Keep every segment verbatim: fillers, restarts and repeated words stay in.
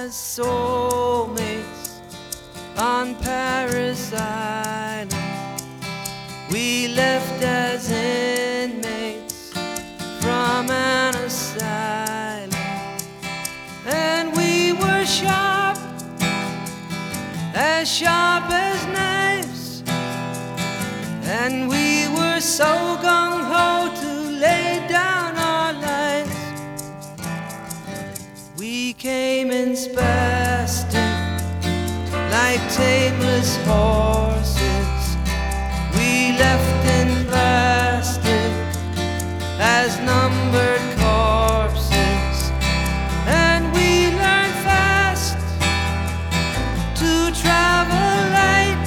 as soulmates on Paris Island. We left as inmates from an asylum, and we were sharp, as sharp as knives, and we were so gung-ho to lay down our lives. We came in spastic, like tameless horses. We left in plastic as numbered corpses, and we learned fast to travel light.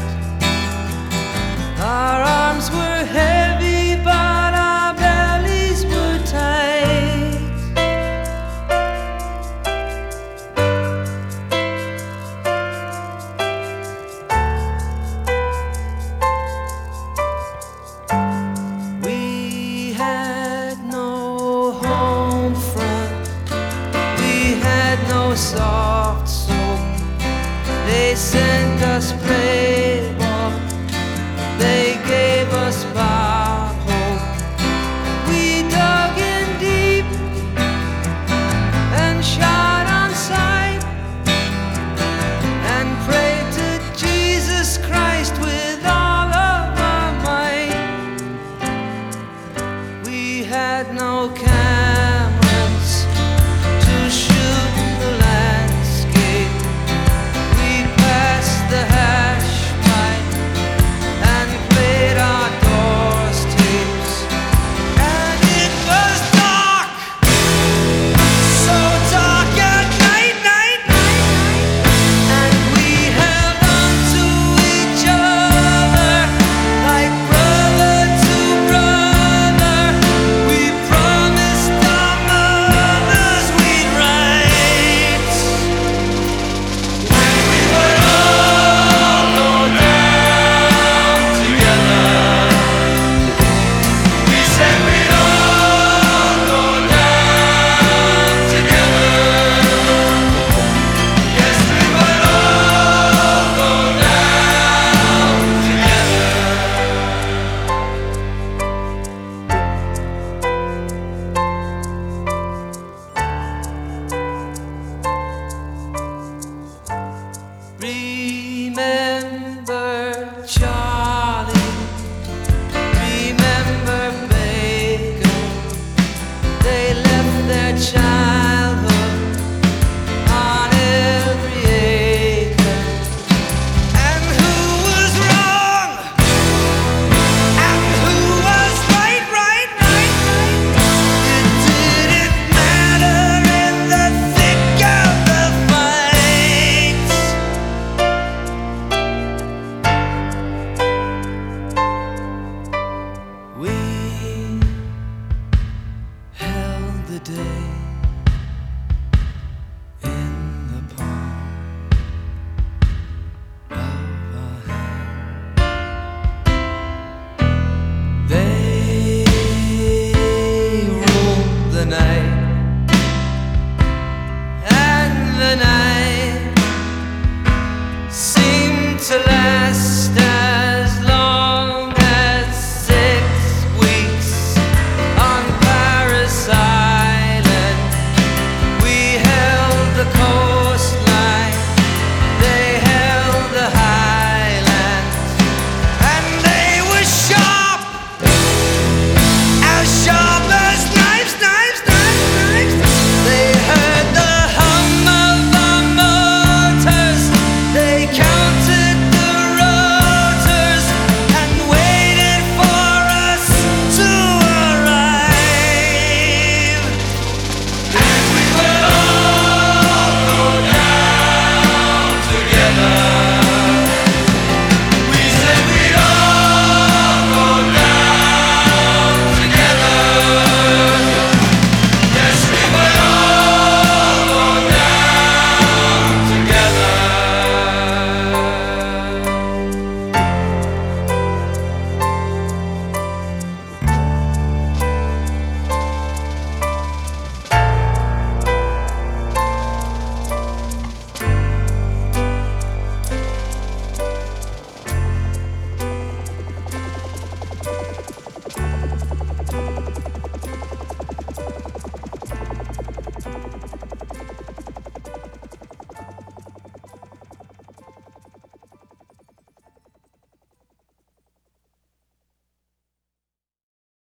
Our arms were heavy, but our bellies were tight. We had no home front, we had no soft soap. They sent us places